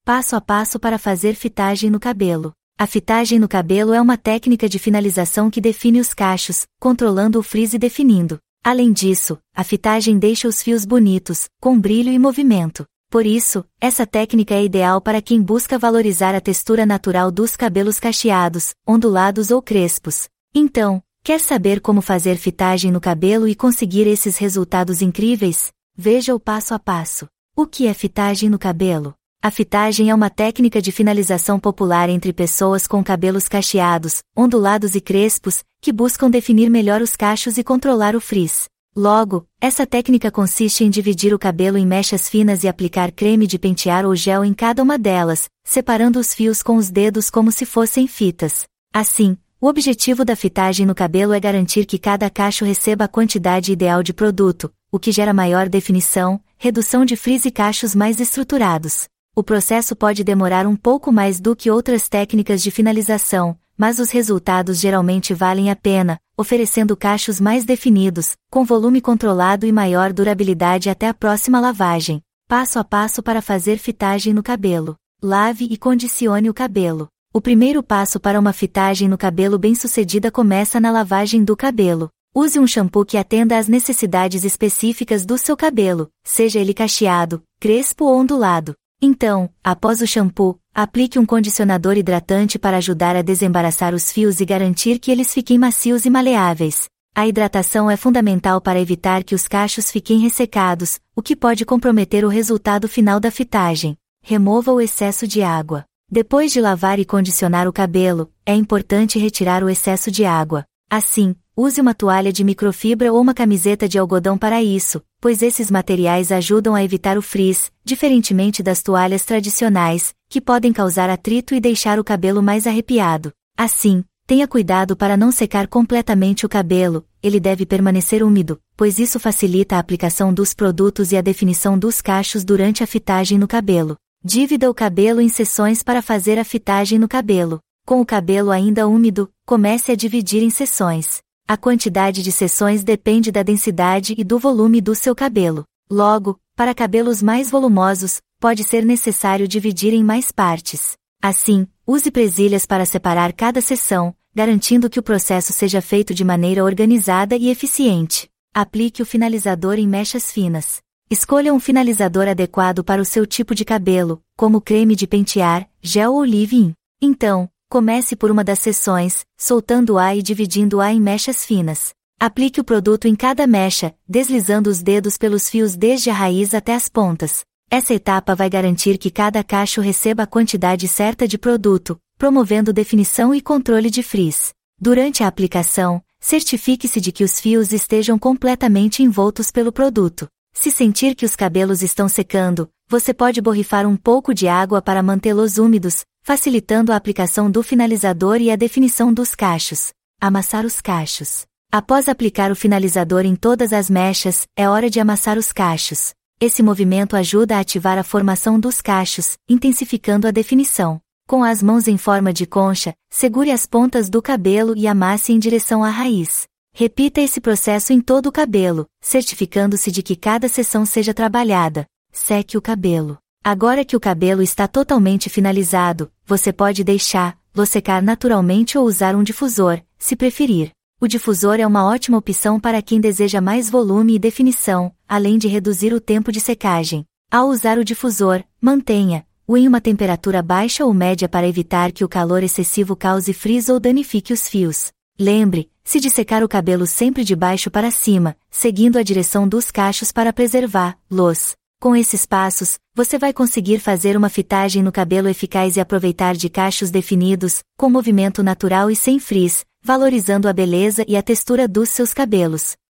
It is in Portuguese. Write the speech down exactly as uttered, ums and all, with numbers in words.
Passo a passo para fazer fitagem no cabelo. A fitagem no cabelo é uma técnica de finalização que define os cachos, controlando o frizz e definindo. Além disso, a fitagem deixa os fios bonitos, com brilho e movimento. Por isso, essa técnica é ideal para quem busca valorizar a textura natural dos cabelos cacheados, ondulados ou crespos. Então, quer saber como fazer fitagem no cabelo e conseguir esses resultados incríveis? Veja o passo a passo. O que é fitagem no cabelo? A fitagem é uma técnica de finalização popular entre pessoas com cabelos cacheados, ondulados e crespos, que buscam definir melhor os cachos e controlar o frizz. Logo, essa técnica consiste em dividir o cabelo em mechas finas e aplicar creme de pentear ou gel em cada uma delas, separando os fios com os dedos como se fossem fitas. Assim, o objetivo da fitagem no cabelo é garantir que cada cacho receba a quantidade ideal de produto, o que gera maior definição, redução de frizz e cachos mais estruturados. O processo pode demorar um pouco mais do que outras técnicas de finalização, mas os resultados geralmente valem a pena, oferecendo cachos mais definidos, com volume controlado e maior durabilidade até a próxima lavagem. Passo a passo para fazer fitagem no cabelo. Lave e condicione o cabelo. O primeiro passo para uma fitagem no cabelo bem-sucedida começa na lavagem do cabelo. Use um shampoo que atenda às necessidades específicas do seu cabelo, seja ele cacheado, crespo ou ondulado. Então, após o shampoo, aplique um condicionador hidratante para ajudar a desembaraçar os fios e garantir que eles fiquem macios e maleáveis. A hidratação é fundamental para evitar que os cachos fiquem ressecados, o que pode comprometer o resultado final da fitagem. Remova o excesso de água. Depois de lavar e condicionar o cabelo, é importante retirar o excesso de água. Assim, use uma toalha de microfibra ou uma camiseta de algodão para isso, pois esses materiais ajudam a evitar o frizz, diferentemente das toalhas tradicionais, que podem causar atrito e deixar o cabelo mais arrepiado. Assim, tenha cuidado para não secar completamente o cabelo, ele deve permanecer úmido, pois isso facilita a aplicação dos produtos e a definição dos cachos durante a fitagem no cabelo. Divida o cabelo em seções para fazer a fitagem no cabelo. Com o cabelo ainda úmido, comece a dividir em seções. A quantidade de seções depende da densidade e do volume do seu cabelo. Logo, para cabelos mais volumosos, pode ser necessário dividir em mais partes. Assim, use presilhas para separar cada seção, garantindo que o processo seja feito de maneira organizada e eficiente. Aplique o finalizador em mechas finas. Escolha um finalizador adequado para o seu tipo de cabelo, como creme de pentear, gel ou leave-in. Então, comece por uma das seções, soltando-a e dividindo-a em mechas finas. Aplique o produto em cada mecha, deslizando os dedos pelos fios desde a raiz até as pontas. Essa etapa vai garantir que cada cacho receba a quantidade certa de produto, promovendo definição e controle de frizz. Durante a aplicação, certifique-se de que os fios estejam completamente envoltos pelo produto. Se sentir que os cabelos estão secando, você pode borrifar um pouco de água para mantê-los úmidos, facilitando a aplicação do finalizador e a definição dos cachos. Amassar os cachos. Após aplicar o finalizador em todas as mechas, é hora de amassar os cachos. Esse movimento ajuda a ativar a formação dos cachos, intensificando a definição. Com as mãos em forma de concha, segure as pontas do cabelo e amasse em direção à raiz. Repita esse processo em todo o cabelo, certificando-se de que cada seção seja trabalhada. Seque o cabelo. Agora que o cabelo está totalmente finalizado, você pode deixá-lo secar naturalmente ou usar um difusor, se preferir. O difusor é uma ótima opção para quem deseja mais volume e definição, além de reduzir o tempo de secagem. Ao usar o difusor, mantenha-o em uma temperatura baixa ou média para evitar que o calor excessivo cause frizz ou danifique os fios. Lembre-se de secar o cabelo sempre de baixo para cima, seguindo a direção dos cachos para preservá-los. Com esses passos, você vai conseguir fazer uma fitagem no cabelo eficaz e aproveitar de cachos definidos, com movimento natural e sem frizz, valorizando a beleza e a textura dos seus cabelos.